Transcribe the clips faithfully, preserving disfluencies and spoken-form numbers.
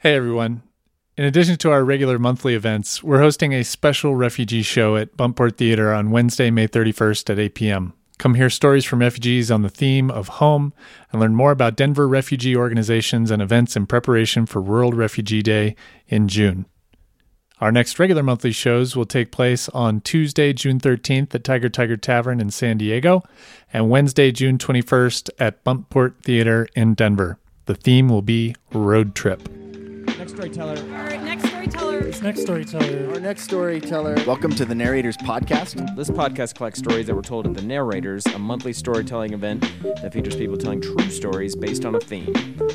Hey everyone. In addition to our regular monthly events, we're hosting a special refugee show at Buntport Theater on Wednesday, May thirty-first at eight p.m. Come hear stories from refugees on the theme of home and learn more about Denver refugee organizations and events in preparation for World Refugee Day in June. Our next regular monthly shows will take place on Tuesday, June thirteenth at Tiger Tiger Tavern in San Diego and Wednesday, June twenty-first at Buntport Theater in Denver. The theme will be Road Trip. Next storyteller. All right, next storyteller. This next storyteller. Our next storyteller. Welcome to the Narrators Podcast. This podcast collects stories that were told at the Narrators, a monthly storytelling event that features people telling true stories based on a theme.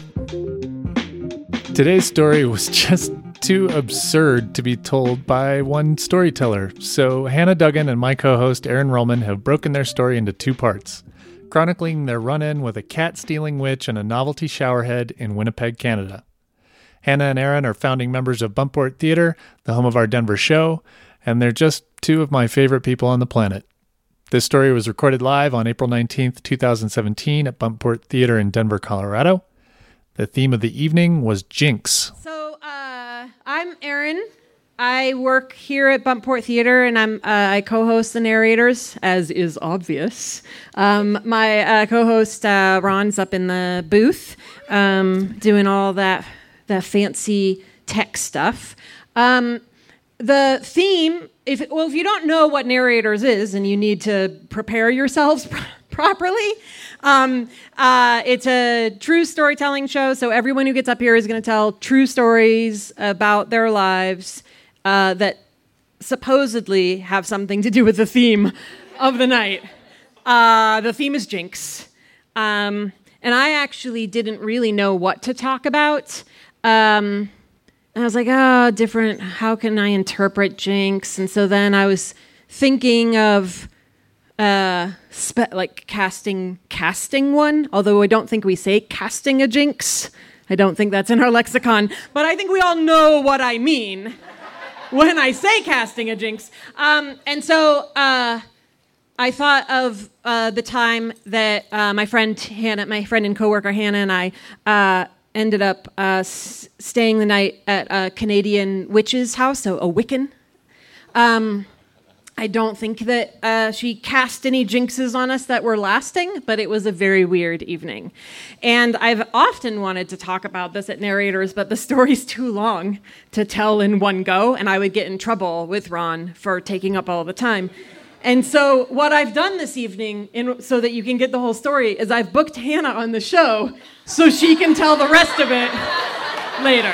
Today's story was just too absurd to be told by one storyteller, so Hannah Duggan and my co-host Aaron Rollman have broken their story into two parts, chronicling their run-in with a cat-stealing witch and a novelty showerhead in Winnipeg, Canada. Hannah and Aaron are founding members of Buntport Theater, the home of our Denver show, and they're just two of my favorite people on the planet. This story was recorded live on April nineteenth, twenty seventeen at Buntport Theater in Denver, Colorado. The theme of the evening was Jinx. So, uh, I'm Aaron. I work here at Buntport Theater, and I'm uh, I co-host the Narrators, as is obvious. Um, my uh, co-host uh, Ron's up in the booth, um, doing all that the fancy tech stuff. Um, the theme, if well, if you don't know what Narrators is, and you need to prepare yourselves pr- properly, um, uh, it's a true storytelling show. So everyone who gets up here is going to tell true stories about their lives uh, that supposedly have something to do with the theme of the night. Uh, the theme is Jinx. Um, and I actually didn't really know what to talk about. Um, and I was like, oh, different, how can I interpret Jinx? And so then I was thinking of, uh, spe- like casting, casting one, although I don't think we say casting a Jinx. I don't think that's in our lexicon, but I think we all know what I mean when I say casting a Jinx. Um, and so, uh, I thought of, uh, the time that, uh, my friend Hannah, my friend and coworker Hannah and I, uh, ended up uh, s- staying the night at a Canadian witch's house, so a Wiccan. Um, I don't think that uh, she cast any jinxes on us that were lasting, but it was a very weird evening. And I've often wanted to talk about this at Narrators, but the story's too long to tell in one go, and I would get in trouble with Ron for taking up all the time. And so what I've done this evening, in, so that you can get the whole story, is I've booked Hannah on the show so she can tell the rest of it later.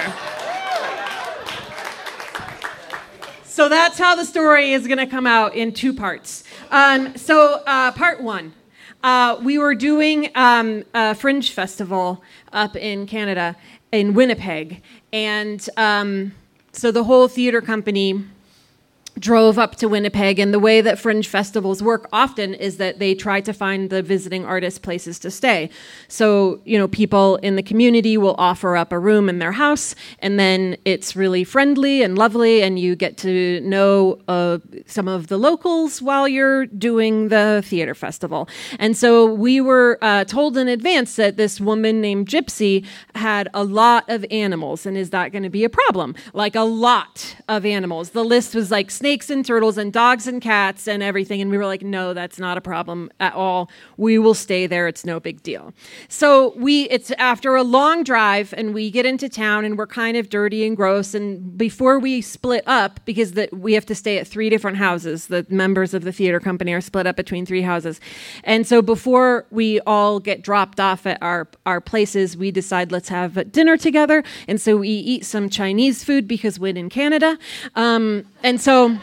So that's how the story is going to come out in two parts. Um, so uh, part one, uh, we were doing um, a Fringe Festival up in Canada, in Winnipeg. And um, so the whole theater company drove up to Winnipeg, and the way that Fringe festivals work often is that they try to find the visiting artists places to stay. So, you know, people in the community will offer up a room in their house, and then it's really friendly and lovely, and you get to know uh, some of the locals while you're doing the theater festival. And so we were uh, told in advance that this woman named Gypsy had a lot of animals, and is that going to be a problem? Like a lot of animals. The list was like snakes and turtles and dogs and cats and everything. And we were like, no, that's not a problem at all. We will stay there. It's no big deal. So we, it's after a long drive, and we get into town, and we're kind of dirty and gross. And before we split up, because the, we have to stay at three different houses, the members of the theater company are split up between three houses. And so before we all get dropped off at our, our places, we decide let's have dinner together. And so we eat some Chinese food because we're in Canada. Um, and so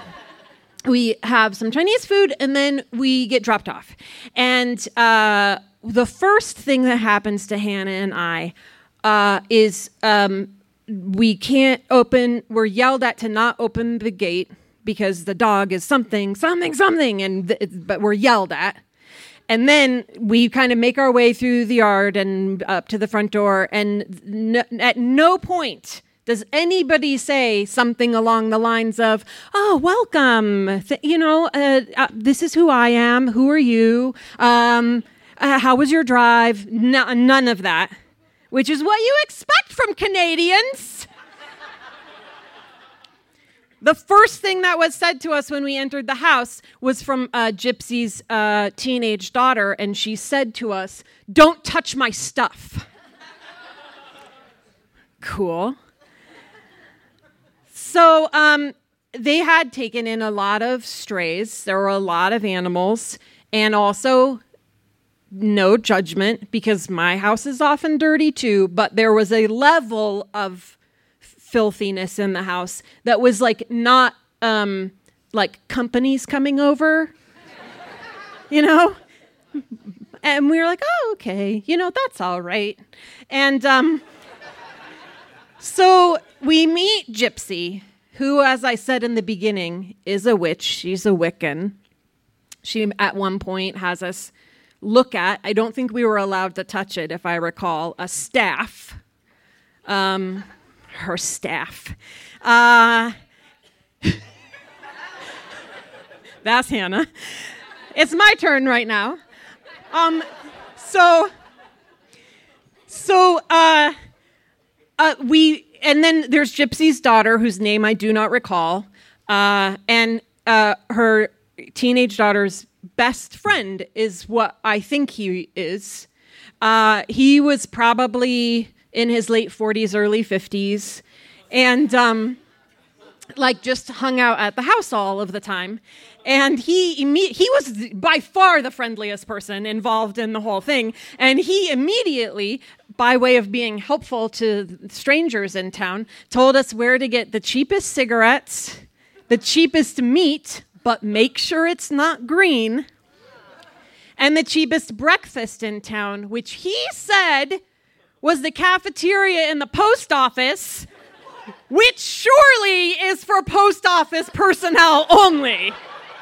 we have some Chinese food, and then we get dropped off. And uh, the first thing that happens to Hannah and I uh, is um, we can't open, we're yelled at to not open the gate because the dog is something, something, something, and th- but we're yelled at. And then we kind of make our way through the yard and up to the front door, and n- at no point does anybody say something along the lines of, oh, welcome, Th- you know, uh, uh, this is who I am, who are you, um, uh, how was your drive? No, none of that, which is what you expect from Canadians. The first thing that was said to us when we entered the house was from uh, Gypsy's uh, teenage daughter, and she said to us, "Don't touch my stuff." Cool. So um, they had taken in a lot of strays. There were a lot of animals, and also no judgment, because my house is often dirty too, but there was a level of filthiness in the house that was like not um, like companies coming over, you know? And we were like, oh, okay, you know, that's all right. And um, so we meet Gypsy, who, as I said in the beginning, is a witch. She's a Wiccan. She, at one point, has us look at, I don't think we were allowed to touch it, if I recall, a staff. Um, her staff. Uh, that's Hannah. It's my turn right now. Um, so, so, uh, uh, we, and then there's Gypsy's daughter, whose name I do not recall, uh, and uh, her teenage daughter's best friend is what I think he is. Uh, he was probably in his late forties, early fifties, and um, like just hung out at the house all of the time. And he imme- he was by far the friendliest person involved in the whole thing. And he immediately, by way of being helpful to strangers in town, told us where to get the cheapest cigarettes, the cheapest meat, but make sure it's not green, and the cheapest breakfast in town, which he said was the cafeteria in the post office, which surely is for post office personnel only.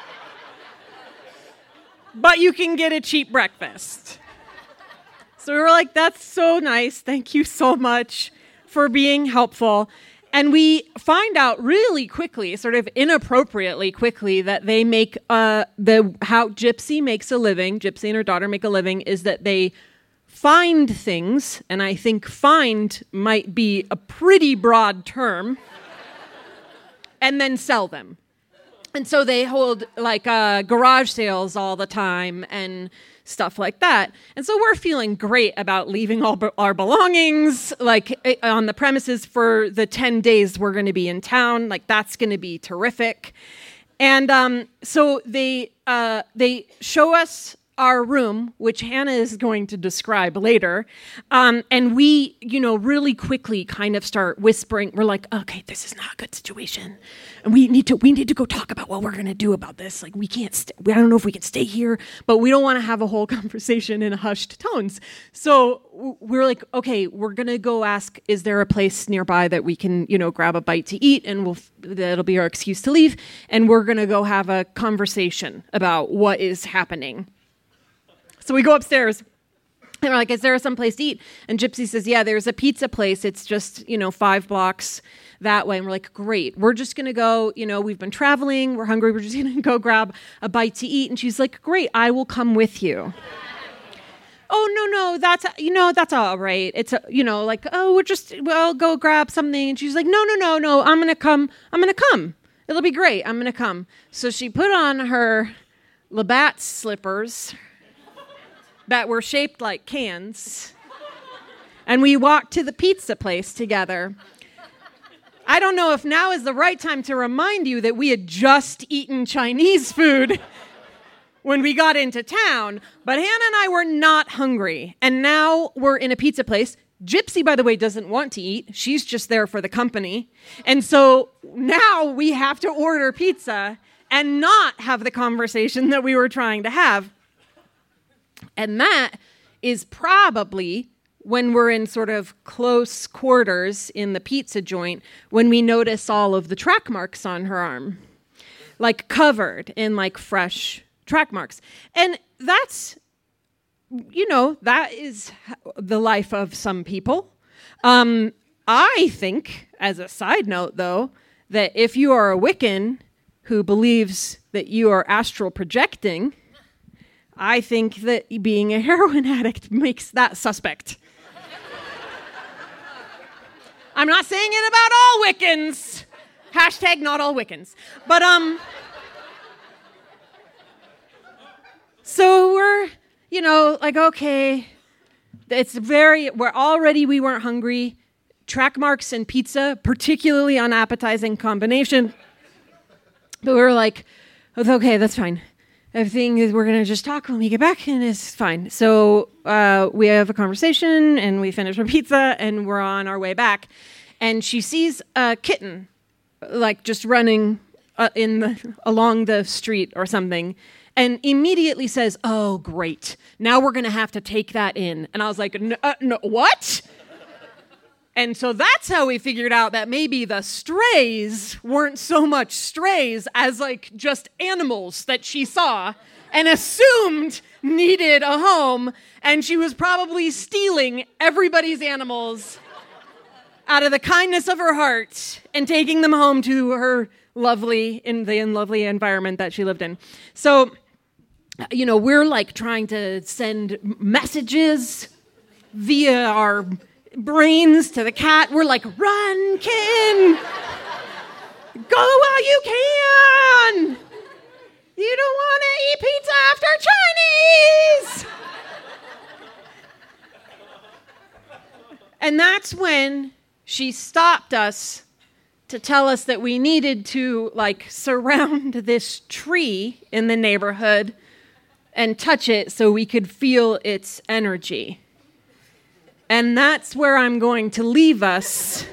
But you can get a cheap breakfast. So we were like, that's so nice. Thank you so much for being helpful. And we find out really quickly, sort of inappropriately quickly, that they make uh, the how Gypsy makes a living, Gypsy and her daughter make a living, is that they find things, and I think find might be a pretty broad term, and then sell them. And so they hold like uh, garage sales all the time and stuff like that. And so we're feeling great about leaving all be- our belongings like on the premises for the ten days we're going to be in town. Like that's going to be terrific. And um, so they uh, they show us our room, which Hannah is going to describe later. Um, and we, you know, really quickly kind of start whispering. We're like, okay, this is not a good situation. And we need to, we need to go talk about what we're going to do about this. Like we can't, st- I don't know if we can stay here, but we don't want to have a whole conversation in hushed tones. So we're like, okay, we're going to go ask, is there a place nearby that we can, you know, grab a bite to eat, and we'll, that'll be our excuse to leave. And we're going to go have a conversation about what is happening. So we go upstairs, and we're like, is there some place to eat? And Gypsy says, yeah, there's a pizza place. It's just, you know, five blocks that way. And we're like, great. We're just going to go, you know, we've been traveling. We're hungry. We're just going to go grab a bite to eat. And she's like, great, I will come with you. Oh, no, no, that's, you know, that's all right. It's, a, you know, like, oh, we're just, well, go grab something. And she's like, no, no, no, no, I'm going to come. I'm going to come. It'll be great. I'm going to come. So she put on her Labatt slippers that were shaped like cans, and we walked to the pizza place together. I don't know if now is the right time to remind you that we had just eaten Chinese food when we got into town, but Hannah and I were not hungry, and now we're in a pizza place. Gypsy, by the way, doesn't want to eat. She's just there for the company, and so now we have to order pizza and not have the conversation that we were trying to have. And that is probably when we're in sort of close quarters in the pizza joint, when we notice all of the track marks on her arm, like covered in like fresh track marks. And that's, you know, that is the life of some people. Um, I think, as a side note, though, that if you are a Wiccan who believes that you are astral projecting, I think that being a heroin addict makes that suspect. I'm not saying it about all Wiccans. Hashtag not all Wiccans. But, um... So we're, you know, like, okay, it's very, we're already, we weren't hungry. Track marks and pizza, particularly unappetizing combination. But we were like, okay, that's fine. Everything is, we're going to just talk when we get back and it's fine. So uh, we have a conversation and we finish our pizza and we're on our way back. And she sees a kitten, like just running uh, in the, along the street or something. And immediately says, oh, great. Now we're going to have to take that in. And I was like, no, uh, no, what? And so that's how we figured out that maybe the strays weren't so much strays as like just animals that she saw and assumed needed a home. And she was probably stealing everybody's animals out of the kindness of her heart and taking them home to her lovely, in the lovely environment that she lived in. So, you know, we're like trying to send messages via our brains to the cat. We're like, run, kitten! Go while you can! You don't want to eat pizza after Chinese! And that's when she stopped us to tell us that we needed to, like, surround this tree in the neighborhood and touch it so we could feel its energy. And that's where I'm going to leave us,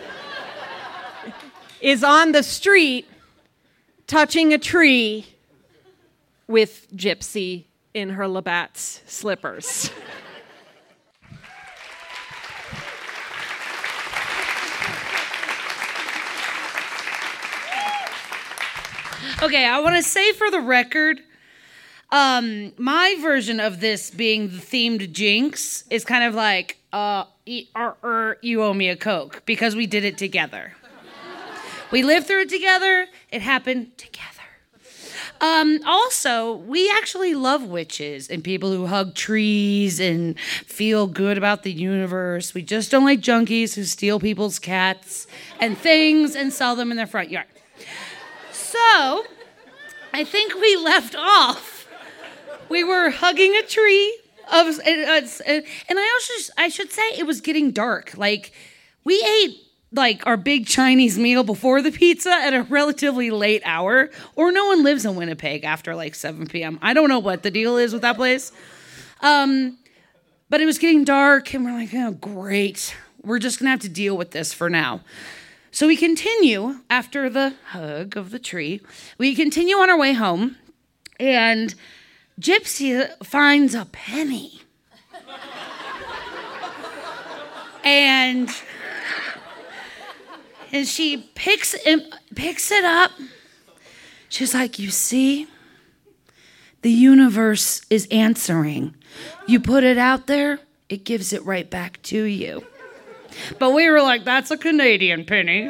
is on the street, touching a tree with Gypsy in her Labatt's slippers. Okay, I want to say for the record, um, my version of this being the themed Jinx is kind of like, uh, e- er, er, you owe me a Coke, because we did it together. We lived through it together. It happened together. Um, also, we actually love witches and people who hug trees and feel good about the universe. We just don't like junkies who steal people's cats and things and sell them in their front yard. So, I think we left off. We were hugging a tree, of, and, and I also I should say it was getting dark. Like, we ate like our big Chinese meal before the pizza at a relatively late hour, or no one lives in Winnipeg after like seven p.m. I don't know what the deal is with that place. Um, but it was getting dark, and we're like, oh, great. We're just gonna have to deal with this for now. So we continue after the hug of the tree. We continue on our way home, and Gypsy finds a penny. and and she picks it, picks it up. She's like, you see, the universe is answering. You put it out there, it gives it right back to you. But we were like, that's a Canadian penny.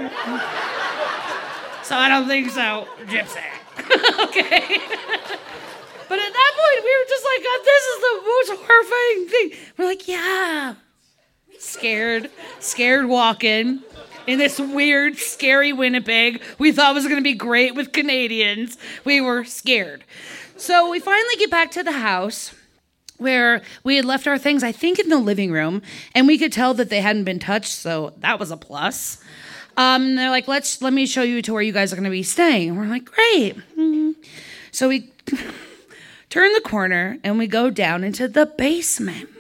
So I don't think so, Gypsy. Okay. But at that point, we were just like, God, this is the most horrifying thing. We're like, yeah. Scared. Scared walking in this weird, scary Winnipeg we thought was going to be great with Canadians. We were scared. So we finally get back to the house, where we had left our things, I think, in the living room, and we could tell that they hadn't been touched, so that was a plus. Um, they're like, let's let me show you to where you guys are going to be staying. And we're like, great. Mm-hmm. So we turn the corner, and we go down into the basement.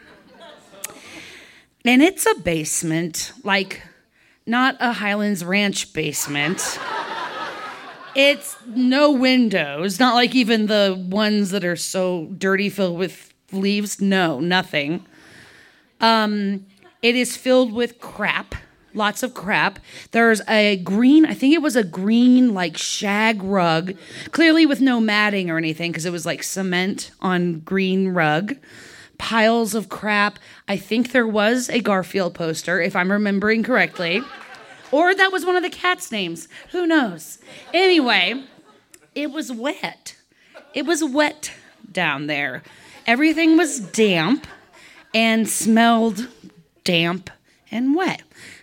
And it's a basement, like not a Highlands Ranch basement. It's no windows, not like even the ones that are so dirty filled with leaves. No, nothing. Um, it is filled with crap, lots of crap. There's a green, I think it was a green like shag rug, clearly with no matting or anything because it was like cement on green rug. Piles of crap. I think there was a Garfield poster, if I'm remembering correctly. Or that was one of the cats' names. Who knows? Anyway, it was wet. It was wet down there. Everything was damp and smelled damp and wet.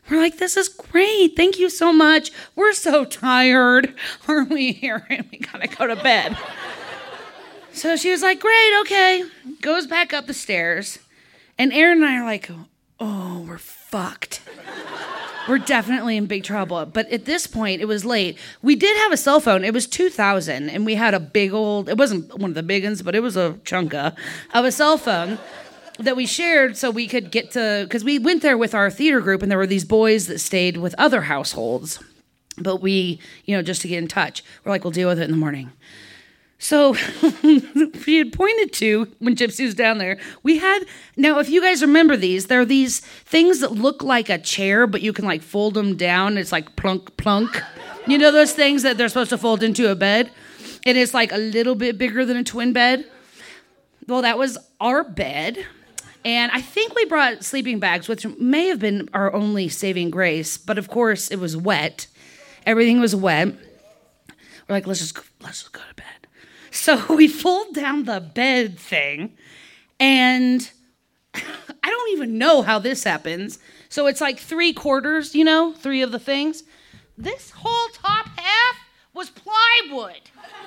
We're like, this is great. Thank you so much. We're so tired. Aren't we here? And we gotta go to bed. So she was like, great, okay. Goes back up the stairs. And Aaron and I are like, oh, we're fucked. We're definitely in big trouble. But at this point, it was late. We did have a cell phone. It was two thousand, and we had a big old, it wasn't one of the big ones, but it was a chunka of a cell phone that we shared so we could get to, because we went there with our theater group, and there were these boys that stayed with other households. But we, you know, just to get in touch, we're like, we'll deal with it in the morning. So she had pointed to, when Gypsy was down there, we had, now if you guys remember these, there are these things that look like a chair, but you can like fold them down. It's like plunk, plunk. You know those things that they're supposed to fold into a bed? And it's like a little bit bigger than a twin bed. Well, that was our bed. And I think we brought sleeping bags, which may have been our only saving grace. But of course, it was wet. Everything was wet. We're like, let's just, let's just go to bed. So we fold down the bed thing, and I don't even know how this happens. So it's like three quarters, you know, three of the things. This whole top half was plywood.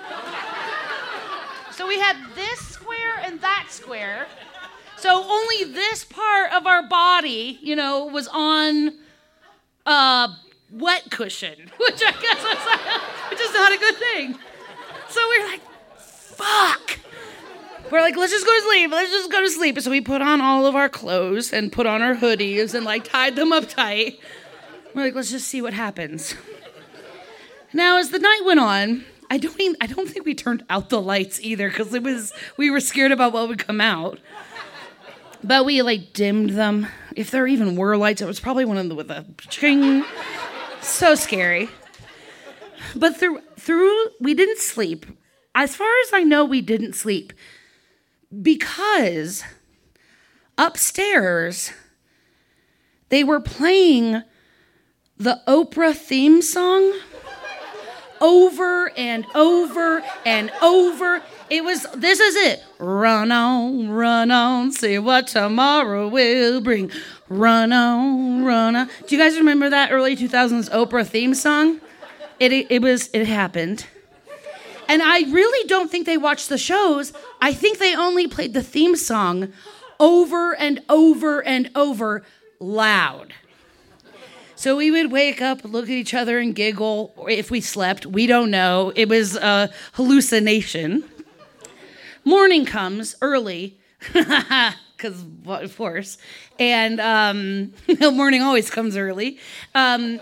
So we had this square and that square. So only this part of our body, you know, was on a wet cushion, which I guess was, which is not a good thing. So we're like, fuck. We're like, let's just go to sleep. Let's just go to sleep. So we put on all of our clothes and put on our hoodies and like tied them up tight. We're like, let's just see what happens. Now, as the night went on, I don't even, I don't think we turned out the lights either because it was we were scared about what would come out. But we like dimmed them. If there even were lights, it was probably one of them with a ching. So scary. But through through we didn't sleep. As far as I know, we didn't sleep because upstairs they were playing the Oprah theme song over and over and over. It was, this is it. Run on, run on, see what tomorrow will bring. Run on, run on. Do you guys remember that early two thousands Oprah theme song? It, it, it was, it happened. And I really don't think they watched the shows. I think they only played the theme song over and over and over loud. So we would wake up, look at each other and giggle. Or if we slept, we don't know. It was a hallucination. Morning comes early, because of course. And um, morning always comes early. Um,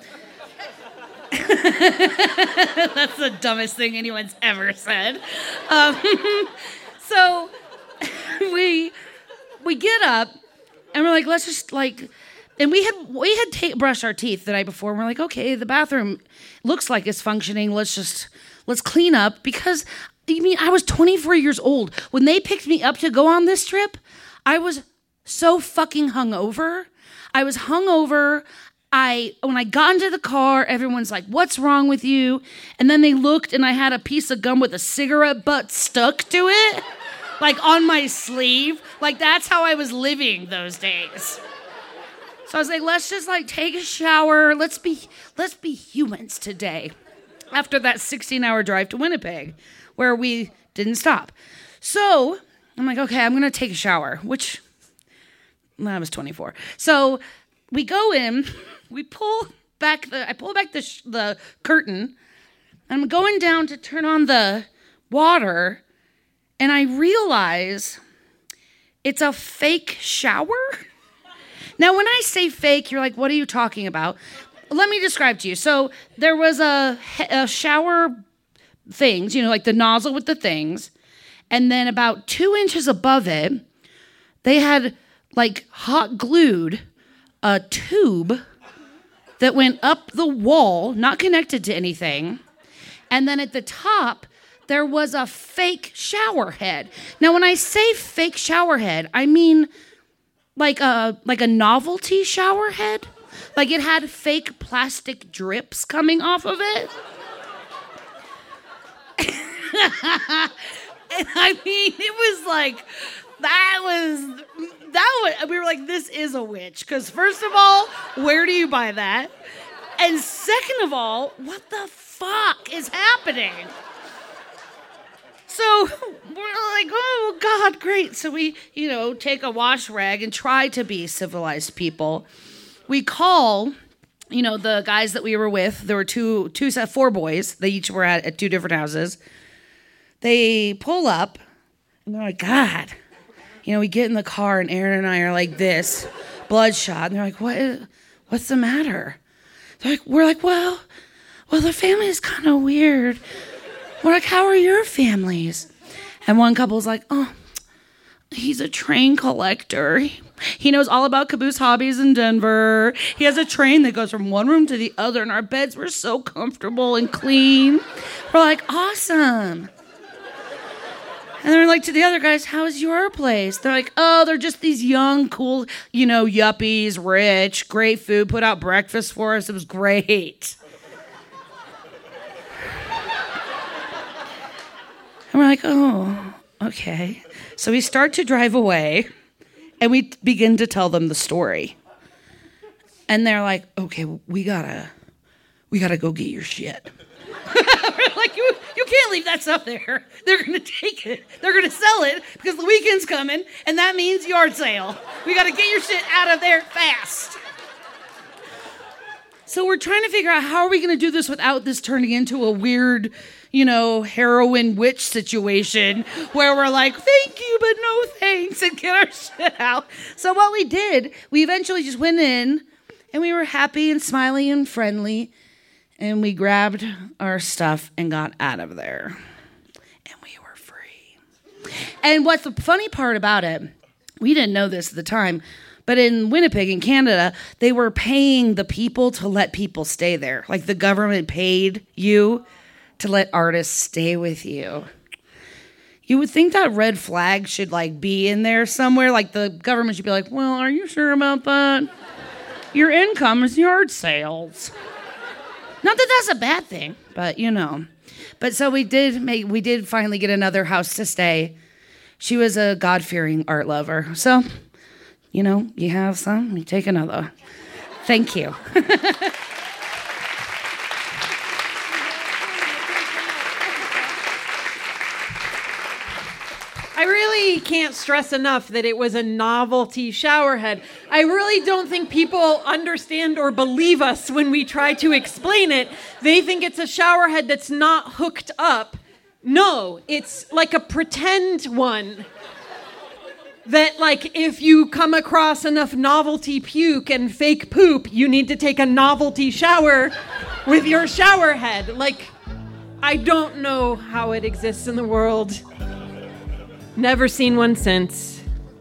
That's the dumbest thing anyone's ever said. Um, so we we get up and we're like, let's just like, and we had we had ta- brushed our teeth the night before. And we're like, okay, the bathroom looks like it's functioning. Let's just let's clean up because I mean I was twenty-four years old when they picked me up to go on this trip. I was so fucking hungover. I was hungover. I, when I got into the car, everyone's like, what's wrong with you? And then they looked and I had a piece of gum with a cigarette butt stuck to it, like on my sleeve. Like that's how I was living those days. So I was like, let's just like take a shower. Let's be, let's be humans today. After that sixteen hour drive to Winnipeg where we didn't stop. So I'm like, okay, I'm going to take a shower, which well, I was twenty-four. So we go in, we pull back the, I pull back the sh- the curtain, and I'm going down to turn on the water, and I realize it's a fake shower. Now, when I say fake, you're like, what are you talking about? Let me describe to you. So there was a, a shower things, you know, like the nozzle with the things, and then about two inches above it, they had like hot glued a tube that went up the wall, not connected to anything. And then at the top, there was a fake shower head. Now, when I say fake shower head, I mean like a like a novelty shower head. Like it had fake plastic drips coming off of it. And I mean, it was like, that was, that was, we were like, this is a witch. Because first of all, where do you buy that? And second of all, what the fuck is happening? So we're like, oh, God, great. So we, you know, take a wash rag and try to be civilized people. We call, you know, the guys that we were with. There were two, two, four boys. They each were at, at two different houses. They pull up, and they're like, God. You know, we get in the car, and Aaron and I are like this, bloodshot. And they're like, what? Is, what's the matter? They're like, we're like, well, well, the family is kind of weird. We're like, how are your families? And one couple's like, oh, he's a train collector. He knows all about caboose hobbies in Denver. He has a train that goes from one room to the other, and our beds were so comfortable and clean. We're like, awesome. And they're like to the other guys, how's your place? They're like, oh, they're just these young, cool, you know, yuppies, rich, great food, put out breakfast for us. It was great. And we're like, oh, okay. So we start to drive away, and we begin to tell them the story. And they're like, okay, we gotta, we gotta go get your shit. We're like, you, you can't leave that stuff there. They're gonna take it. They're gonna sell it because the weekend's coming, and that means yard sale. We gotta get your shit out of there fast. So we're trying to figure out how are we gonna do this without this turning into a weird, you know, heroin witch situation where we're like, thank you, but no thanks, and get our shit out. So what we did, we eventually just went in, and we were happy and smiley and friendly, and we grabbed our stuff and got out of there. And we were free. And what's the funny part about it, we didn't know this at the time, but in Winnipeg, in Canada, they were paying the people to let people stay there. Like the government paid you to let artists stay with you. You would think that red flag should like be in there somewhere. Like the government should be like, well, are you sure about that? Your income is yard sales. Not that that's a bad thing, but you know. But so we did make, we did finally get another house to stay. She was a God-fearing art lover. So, you know, you have some, you take another. Thank you. I really can't stress enough that it was a novelty shower head. I really don't think people understand or believe us when we try to explain it. They think it's a shower head that's not hooked up. No, it's like a pretend one. That, like, if you come across enough novelty puke and fake poop, you need to take a novelty shower with your shower head. Like, I don't know how it exists in the world. Never seen one since.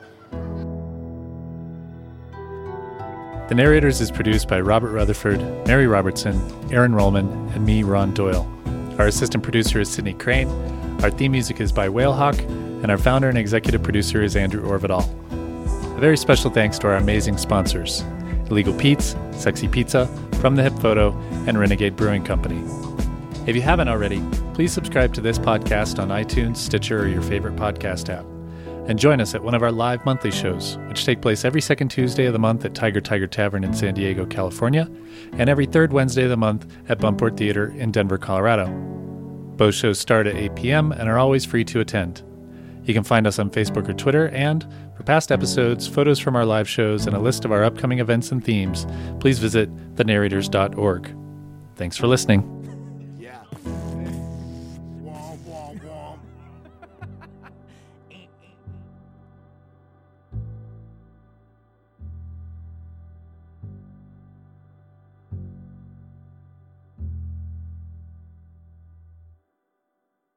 The Narrators is produced by Robert Rutherford, Mary Robertson, Aaron Rollman, and me, Ron Doyle. Our assistant producer is Sydney Crane. Our theme music is by Whalehawk, and our founder and executive producer is Andrew Orvidal. A very special thanks to our amazing sponsors, Illegal Pete's, Sexy Pizza, From the Hip Photo, and Renegade Brewing Company. If you haven't already, please subscribe to this podcast on iTunes, Stitcher, or your favorite podcast app. And join us at one of our live monthly shows, which take place every second Tuesday of the month at Tiger Tiger Tavern in San Diego, California, and every third Wednesday of the month at Bumport Theater in Denver, Colorado. Both shows start at eight p.m. and are always free to attend. You can find us on Facebook or Twitter, and for past episodes, photos from our live shows, and a list of our upcoming events and themes, please visit the narrators dot org. Thanks for listening.